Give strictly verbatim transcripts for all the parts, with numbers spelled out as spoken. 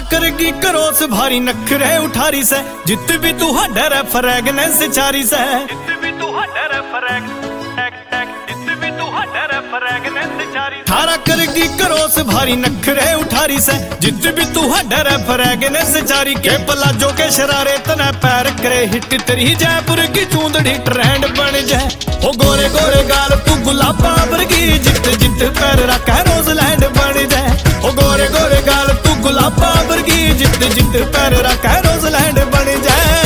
करगी करोस भारी नखरे उठारी से जित भी तू हडर है फ्रेगनेंस चारी से जित भी तू हडर है जित भी तू हडर है फ्रेगनेंस चारी थारा करगी करोस भारी नखरे उठारी से जित भी तू हडर है फ्रेगनेंस चारी के पलाजो के शरारे तना पैर करे हिट तेरी जयपुर की चूंदड़ी ट्रेंड बन जाए ओ गोरे गोरे गाल तू गुलाबा वर्गी जित जित पैर रखा रोजलैंड बन जाए ओ गोरे गोरे गाल तू गुलाबा वर्गी जित जित पैर रखा रोजलैंड बन जाए।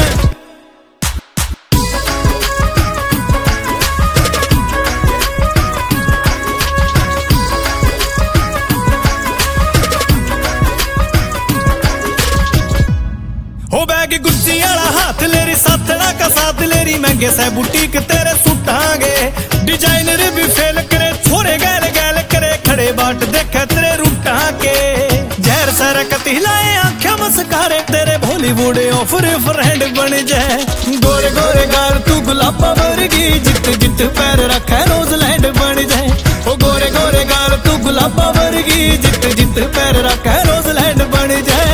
हो बैग गुच्ची वाला हाथ लेरी साथना का साथ लेरी महंगे से बुटीक तेरे सुटांगे डिजाइनर भी फेल करे छोरे गैल गैल करे खड़े बाट देखे तेरे रूटा के जहर सर कतिलाए आंखें मस्कारे तेरे बॉलीवुड ऑफर फ्रेंड बन जाए गोरे गोरे गाल तू गुलाबा वर्गी जित जित पैर रखे रोजलैंड बन जाए ओ गोरे गोरे गाल तू गुलाबा वर्गी जित जित पैर रखे रोजलैंड बन जाए।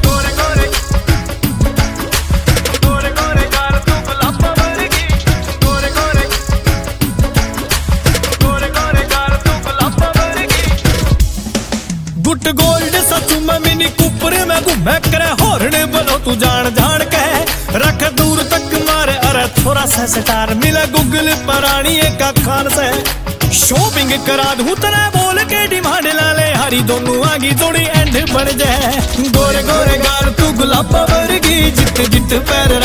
गुट गोल्ड सचू में मिनी कुपर में घूमे करे हॉर्न बोलो तू जान जान के रख दूर तक मारे अरे थोड़ा सा स्टार मिला गूगल परानी एक खान से शॉपिंग करा दूं तेरे बोल के डिमांड ला ले हरी दोनों आगी जोड़ी एंड बन जाए गोरे गोरे गाल तू गुलाबा वर्गी जित जित पैर